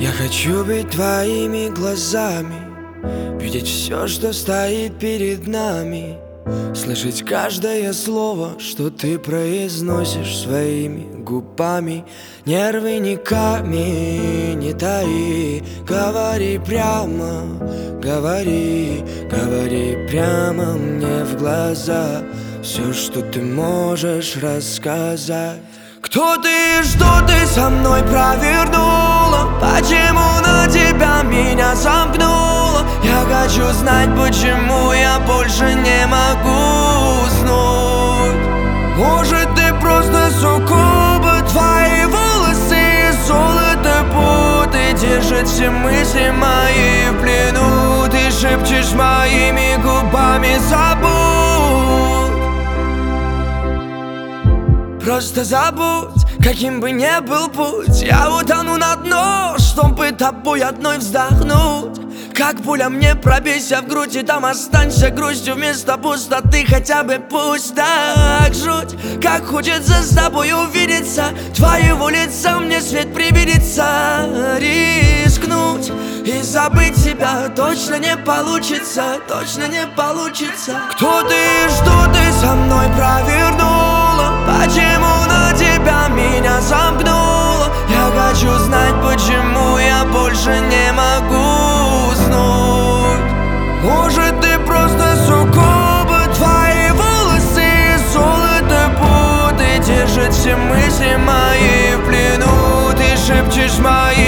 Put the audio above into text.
Я хочу быть твоими глазами, видеть все, что стоит перед нами, слышать каждое слово, что ты произносишь своими губами. Нервы никами не таи, говори прямо, говори, говори прямо мне в глаза все, что ты можешь рассказать. Кто ты и что ты со мной провернула? Почему на тебя меня замкнула? Я хочу знать, почему я больше не могу уснуть. Может, ты просто суккуба, твои волосы и золото путы держат все мысли мои в плену. Ты шепчешь моими губами забудь. Просто забудь, каким бы ни был путь. Я утону на дно, чтобы тобой одной вздохнуть. Как пуля мне пробейся в грудь, и там останься грустью вместо пустоты. Хотя бы пусть так жуть. Как хочется с тобой увидеться, твоего лица мне свет привидится. Рискнуть и забыть тебя точно не получится, точно не получится. Кто ты и что ты со мной провернула? Почему на тебя меня замкнула? Я хочу знать, почему я больше не могу уснуть. Может, ты просто суккуба, твои волосы и золото путы держат все мысли мои в плену. Ты шепчешь мои